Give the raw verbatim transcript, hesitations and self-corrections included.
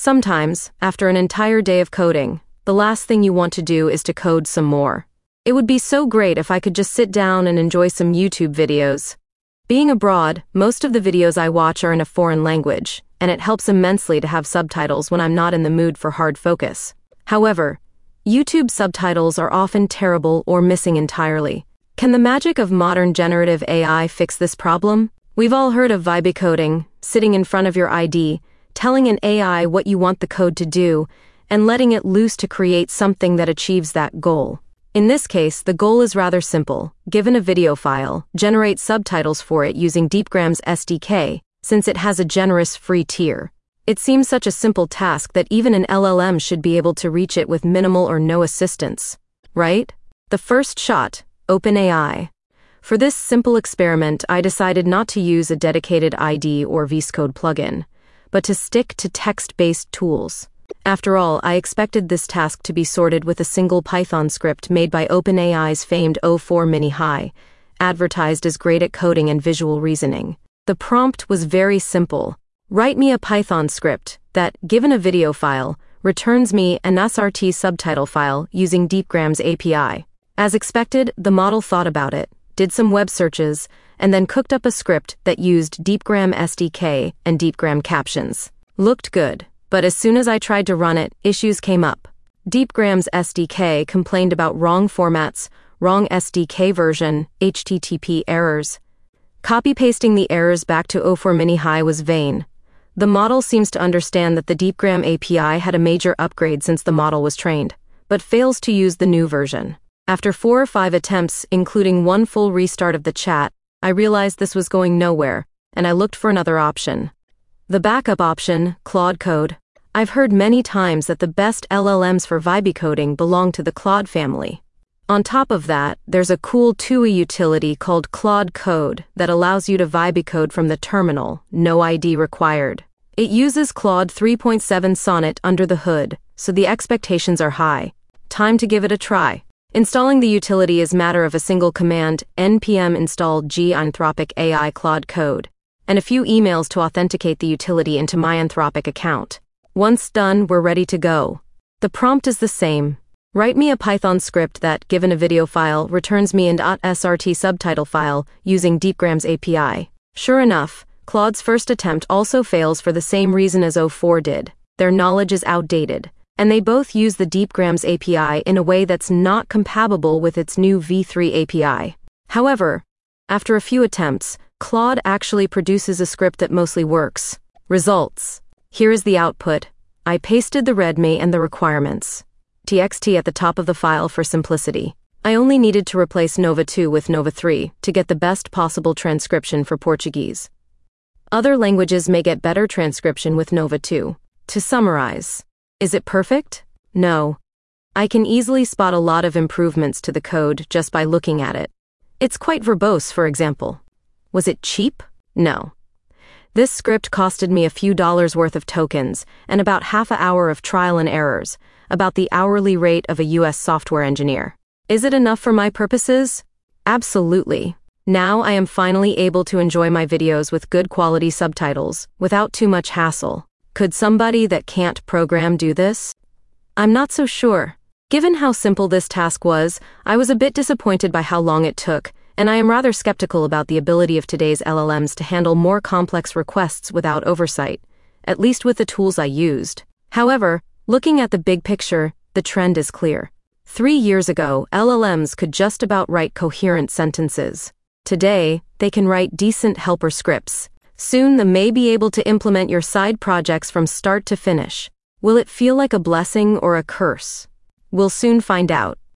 Sometimes, after an entire day of coding, the last thing you want to do is to code some more. It would be so great if I could just sit down and enjoy some YouTube videos. Being abroad, most of the videos I watch are in a foreign language, and it helps immensely to have subtitles when I'm not in the mood for hard focus. However, YouTube subtitles are often terrible or missing entirely. Can the magic of modern generative A I fix this problem? We've all heard of vibe coding, sitting in front of your I D, telling an A I what you want the code to do, and letting it loose to create something that achieves that goal. In this case, the goal is rather simple. Given a video file, generate subtitles for it using DeepGram's S D K, since it has a generous free tier. It seems such a simple task that even an L L M should be able to reach it with minimal or no assistance. Right? The first shot, OpenAI. For this simple experiment, I decided not to use a dedicated I D or V S Code plugin, but to stick to text-based tools. After all, I expected this task to be sorted with a single Python script made by OpenAI's famed O four Mini High, advertised as great at coding and visual reasoning. The prompt was very simple. Write me a Python script that, given a video file, returns me an S R T subtitle file using DeepGram's A P I. As expected, the model thought about it, did some web searches, and then cooked up a script that used DeepGram S D K and DeepGram captions. Looked good, but as soon as I tried to run it, issues came up. DeepGram's S D K complained about wrong formats, wrong S D K version, H T T P errors. Copy-pasting the errors back to O four Mini High was vain. The model seems to understand that the DeepGram A P I had a major upgrade since the model was trained, but fails to use the new version. After four or five attempts, including one full restart of the chat, I realized this was going nowhere, and I looked for another option. The backup option, Claude Code. I've heard many times that the best L L Ms for vibe coding belong to the Claude family. On top of that, there's a cool T U I utility called Claude Code that allows you to vibe code from the terminal, no I D required. It uses Claude three point seven Sonnet under the hood, so the expectations are high. Time to give it a try. Installing the utility is matter of a single command, npm install g Anthropic A I Claude Code, and a few emails to authenticate the utility into my Anthropic account. Once done, we're ready to go. The prompt is the same. Write me a Python script that, given a video file, returns me an .srt subtitle file using DeepGram's A P I. Sure enough, Claude's first attempt also fails for the same reason as O four did. Their knowledge is outdated, and they both use the DeepGram's A P I in a way that's not compatible with its new V three A P I. However, after a few attempts, Claude actually produces a script that mostly works. Results. Here is the output. I pasted the README and the requirements. T X T at the top of the file for simplicity. I only needed to replace Nova two with Nova three to get the best possible transcription for Portuguese. Other languages may get better transcription with Nova two. To summarize, is it perfect? No. I can easily spot a lot of improvements to the code just by looking at it. It's quite verbose, for example. Was it cheap? No. This script costed me a few dollars worth of tokens and about half an hour of trial and errors, about the hourly rate of a U S software engineer. Is it enough for my purposes? Absolutely. Now I am finally able to enjoy my videos with good quality subtitles, without too much hassle. Could somebody that can't program do this? I'm not so sure. Given how simple this task was, I was a bit disappointed by how long it took, and I am rather skeptical about the ability of today's L L Ms to handle more complex requests without oversight, at least with the tools I used. However, looking at the big picture, the trend is clear. Three years ago, L L Ms could just about write coherent sentences. Today, they can write decent helper scripts. Soon they may be able to implement your side projects from start to finish. Will it feel like a blessing or a curse? We'll soon find out.